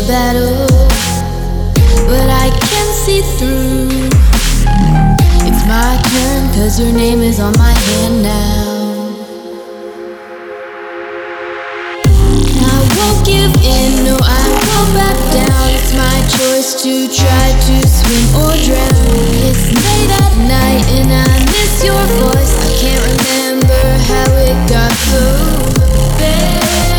a battle, but I can see through. It's my turn, 'cause your name is on my hand now. I won't give in, no, I won't back down. It's my choice to try to swim or drown. It's late at night and I miss your voice. I can't remember how it got so bad.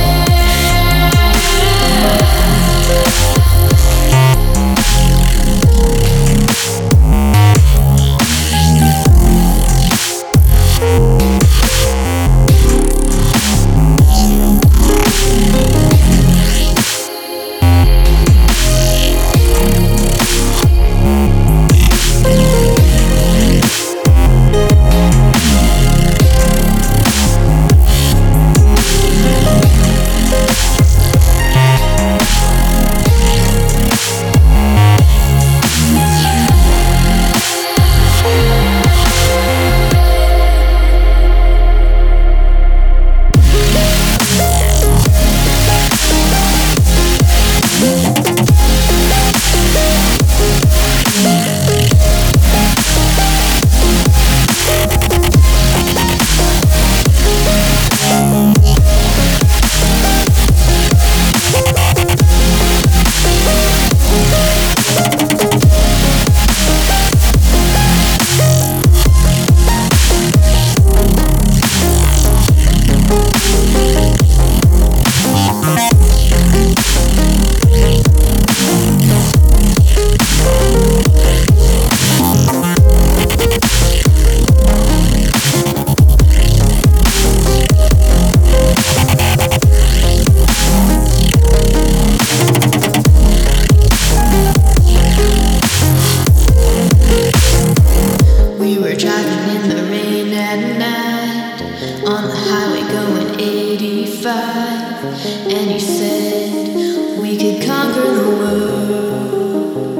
On the highway going 85, and you said we could conquer the world.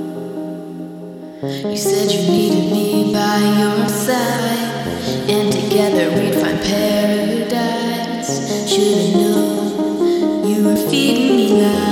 You said you needed me by your side, and together we'd find paradise. Should've known you were feeding me lies.